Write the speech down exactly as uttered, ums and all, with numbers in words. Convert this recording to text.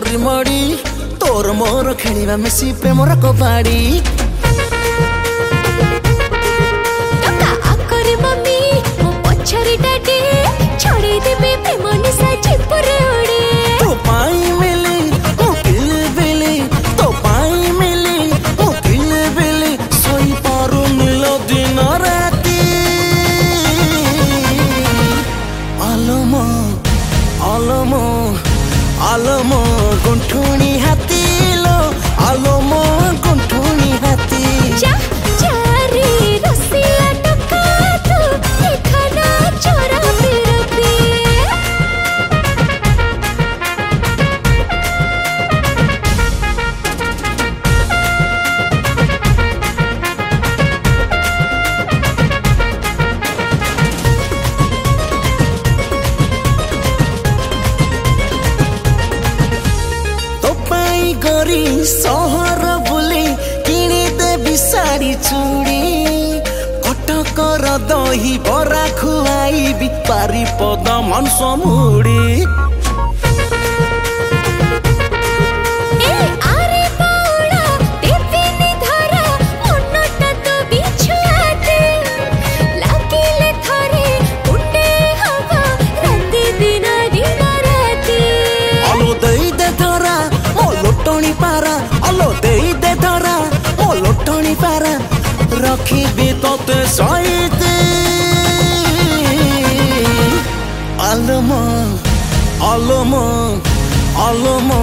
करी मड़ी तोर मोर खेलिबा मिसी प्रेमर कबाड़ी टका आकरे मम्मी मो पछरी डाडी छोड़ी देबे प्रेम निशा चिपुरे उड़ी तो पाई मिली ओ किल बिली तो पाई मिली ओ किल बिली सोई पारू नील दिन राती आलमो आलमो आलमो गुंठुनी हाथी लो आलमो गुंठुनी हाथी जा जा रे रसिया टका तू देखना चोरा फिरती गरी सहर बुली किणी देवी साड़ी चूड़ी कटकर दही बरा खुआईबी पारी पद मांस मुड़ी ए आरे पाउडा देविनी धरा मनटा तो बिछुआते लागिले थरे उठे हवा राती दिन दिन राती अलो देई दे धरा ओ लोटणी पारा अलो देई दे धरा ओ लोटणी पारा रखिबी तोते सहित आलमो आलमो आलमो